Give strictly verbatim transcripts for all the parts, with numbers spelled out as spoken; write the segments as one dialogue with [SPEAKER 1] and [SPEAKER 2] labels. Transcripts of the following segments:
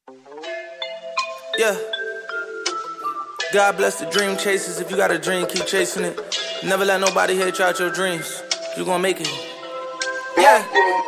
[SPEAKER 1] Yeah. God bless the dream chasers. If you got a dream, keep chasing it. Never let nobody hate you out your dreams. You gon' make it. Yeah.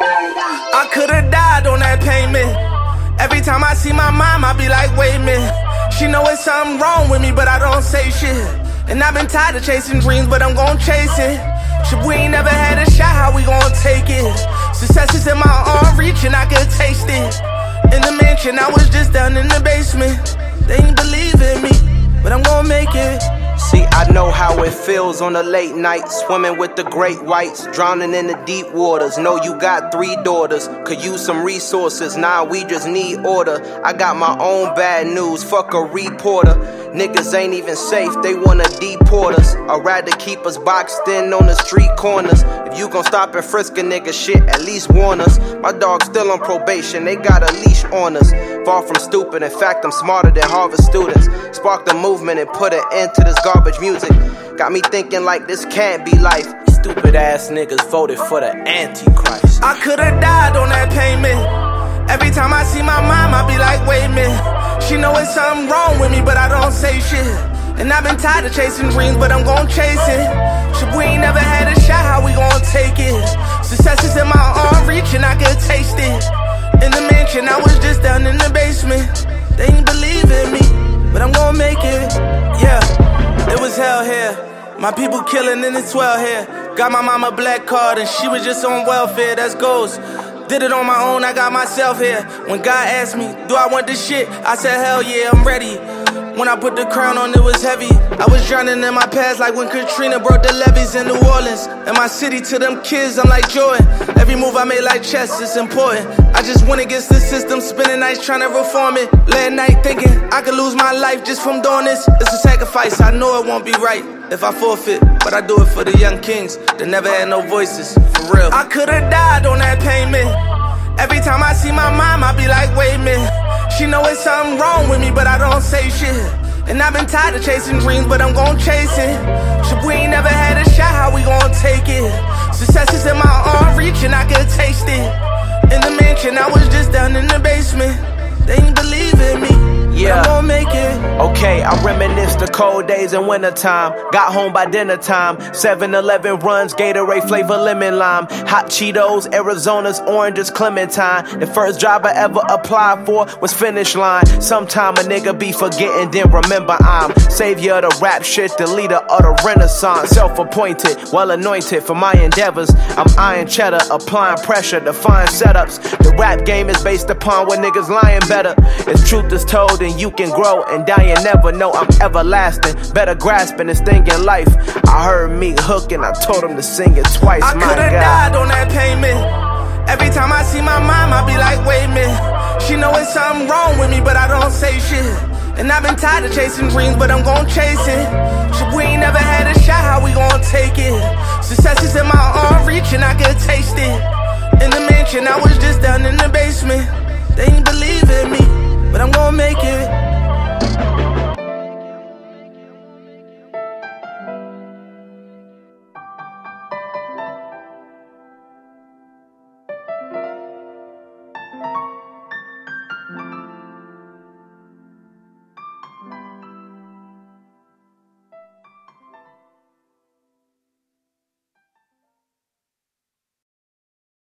[SPEAKER 1] I could've died on that payment. Every time I see my mom, I be like, wait a minute. She know it's something wrong with me, but I don't say shit. And I've been tired of chasing dreams, but I'm gon' chase it. Shit, we ain't never had a shot, how we gon' take it? Success is in my arm reach and I could taste it. In the mansion, I was just down in the basement. They ain't believe in me, but I'm gon' make it.
[SPEAKER 2] See, I know how it feels on a late night, swimming with the great whites, drowning in the deep waters. Know you got three daughters, could use some resources. Nah, we just need order. I got my own bad news, fuck a reporter. Niggas ain't even safe, they wanna deport us. I'd rather keep us boxed in on the street corners. If you gon' stop and frisk a nigga shit, at least warn us. My dog's still on probation, they got a leash on us. Far from stupid, in fact I'm smarter than Harvard students. Sparked a movement and put an end to this garbage music. Got me thinking like this can't be life.
[SPEAKER 1] Stupid ass niggas voted for the Antichrist. I could've died on that payment. Every time I see my mom, I be like, wait a minute. She know it's something wrong with me, but I don't say shit. And I've been tired of chasing dreams, but I'm gon' chase it. Shit, we ain't never had a shot, how we gon' take it? Success is in my arm reach and I could taste it. In the mansion, I was just down in the basement. They ain't believe in me, but I'm gon' make it. Yeah, it was hell here. My people killing and it's well here. Got my mama black card and she was just on welfare, that's goals. Did it on my own, I got myself here. When God asked me, do I want this shit? I said, hell yeah, I'm ready. When I put the crown on, it was heavy. I was drowning in my past like when Katrina broke the levees in New Orleans. In my city to them kids, I'm like Jordan. Every move I made like chess, it's important. I just went against the system, spending nights trying to reform it. Late night thinking I could lose my life just from doing this. It's a sacrifice, I know it won't be right if I forfeit, but I do it for the young kings that never had no voices, for real. I could've died on that payment. Every time I see my mom, I be like, wait a minute. She know it's something wrong with me, but I don't say shit. And I've been tired of chasing dreams, but I'm gon' chase it. Shit, we ain't never had a shot, how we gon' take it? Success is in my arm reach and I could taste it. In the mansion, I was just down in the basement. They ain't believe in me. Yeah, I'm gon' make it.
[SPEAKER 2] Okay, I reminisce the cold days in wintertime. Got home by dinner time. seven eleven runs, Gatorade flavor lemon lime. Hot Cheetos, Arizona's oranges, Clementine. The first job I ever applied for was Finish Line. Sometime a nigga be forgetting, then remember I'm savior of the rap shit, the leader of the renaissance. Self-appointed, well anointed for my endeavors. I'm iron cheddar, applying pressure, defying setups. The rap game is based upon what niggas lying better. If truth is told, and you can grow and die and never know I'm everlasting. Better grasping this thing in life. I heard me hook and I told him to sing it twice.
[SPEAKER 1] I
[SPEAKER 2] my
[SPEAKER 1] could've
[SPEAKER 2] God.
[SPEAKER 1] died on that payment. Every time I see my mom, I be like, wait a minute. She know it's something wrong with me, but I don't say shit. And I've been tired of chasing dreams, but I'm gon' chase it. Shit, we ain't never had a shot, how we gon' take it? Success is in my arm reach and I could taste it. In the mansion, I was